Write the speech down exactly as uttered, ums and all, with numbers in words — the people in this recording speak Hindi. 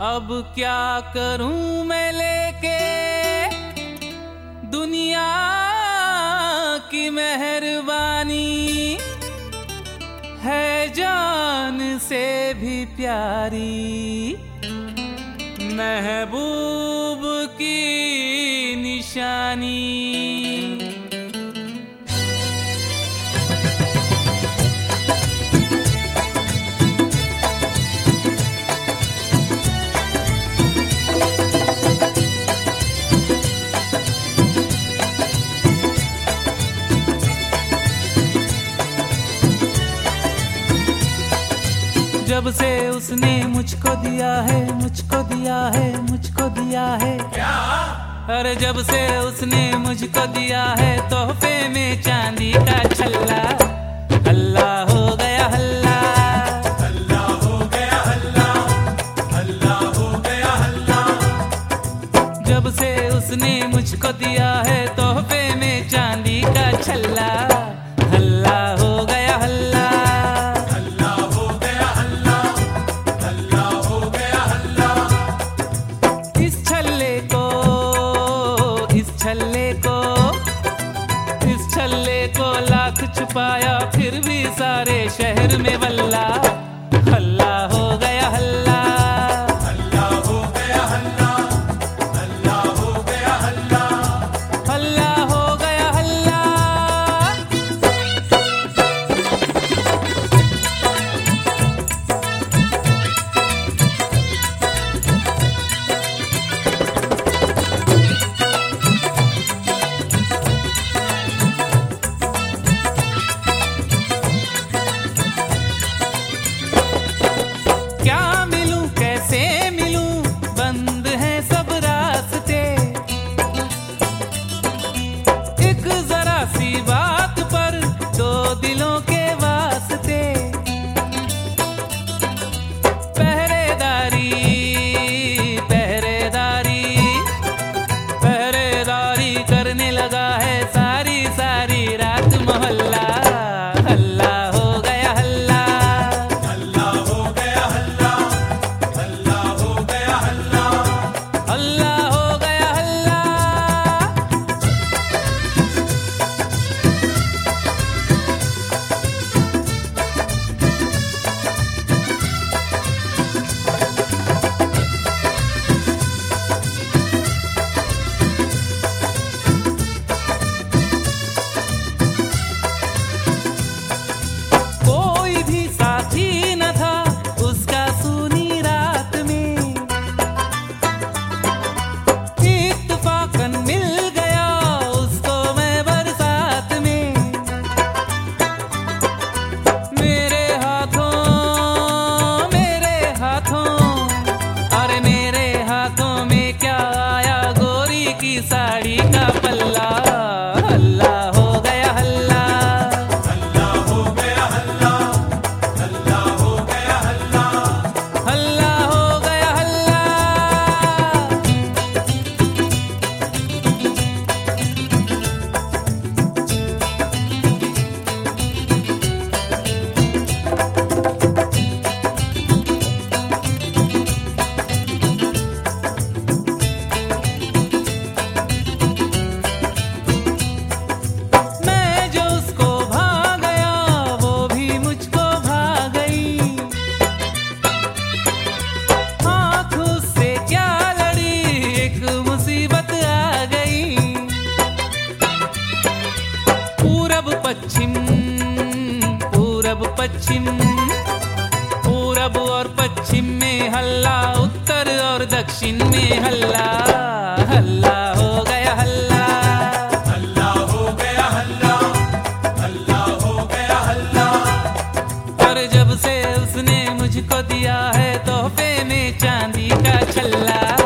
अब क्या करूं मैं लेके दुनिया की मेहरबानी, है जान से भी प्यारी महबूब की निशानी। जब से उसने मुझको दिया है, मुझको दिया है, मुझको दिया है क्या? अरे जब से उसने मुझको दिया है तोहफे में चांदी का छल्ला, हल्ला हो गया हल्ला, हल्ला हो गया हल्ला, हल्ला हो गया हल्ला। जब से उसने मुझको दिया है तोहफे में चांदी का छल्ला, हल्ला हो गया हल्ला। छल्ले को इस छल्ले को लाख छुपाया फिर भी सारे शहर में वल्ला, हल्ला हो गया हल्ला, हल्ला हो गया हल्ला, हल्ला हो गया हल्ला, हल्ला हो गया हल्ला। क्या मिलूं कैसे मिलूं, बंद हैं सब रास्ते, एक जरा सी बात पर दो दिलों के वास्ते, पहरेदारी पहरेदारी पहरेदारी करने लगा है सारी सारी रात मोहल्ला, हल्ला हो गया हल्ला, हल्ला हो गया हल्ला, हल्ला हो गया हल्ला, हल्ला हो गया हल्ला। कोई भी साथी न था उसका सूनी रात में, इत्तफाकन मिल गया उसको मैं बरसात में, मेरे हाथों मेरे हाथों अरे मेरे हाथों में क्या आया गोरी की साड़ी का पल्ला, हल्ला हो गया हल्ला, हल्ला हो गया हल्ला, हल्ला हो गया हल्ला, हल्ला हो गया हल्ला। मैं जो उसको भा गया वो भी मुझको भा गई, हाथ उससे क्या लड़ी एक मुसीबत आ गई, पूरब पश्चिम पूरब पश्चिम पूरब और पश्चिम में हल्ला, उत्तर और दक्षिण में हल्ला, हल्ला हो गया हल्ला, हल्ला हो गया हल्ला, हल्ला हो गया हल्ला। और जब से उसने मुझको दिया है तोहफे में चांदी का छल्ला,